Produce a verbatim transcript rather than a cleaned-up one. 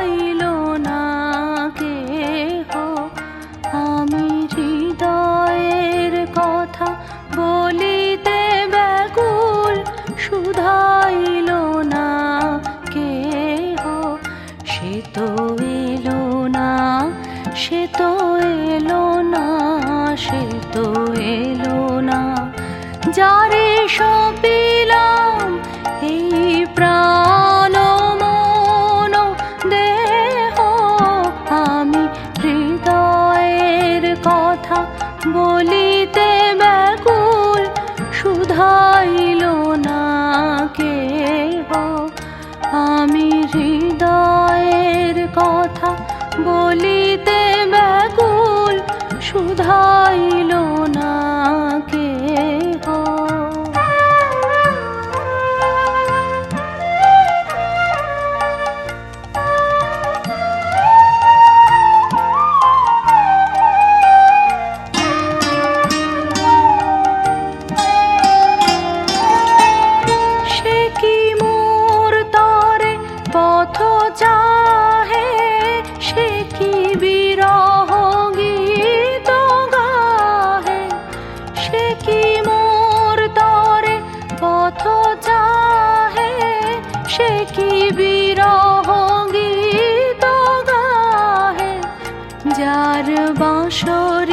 শুধাইল না কেহ, আমি হৃদয়ের কথা বলিতে ব্যাকুল, শুধাইল না কেহ। সে তো এলো না, সে তো এলো না, সে তো এলো না, যারে সপিলাম এই প্রাণ মন দেহ। আমি হৃদয়ের কথা বলিতে ব্যাকুল, শুধাইল না কেহ। আমি হৃদয়ের কথা বলিতে ব্যাকুল, শুধাইল না কেহ। সে কি মোর তরে পথ চাহে, সে কি বিরহ গীত গাহে। সে কি মোর তরে পথ চাহে, সে কি বিরহ গীত গাহে। যার বাঁশরি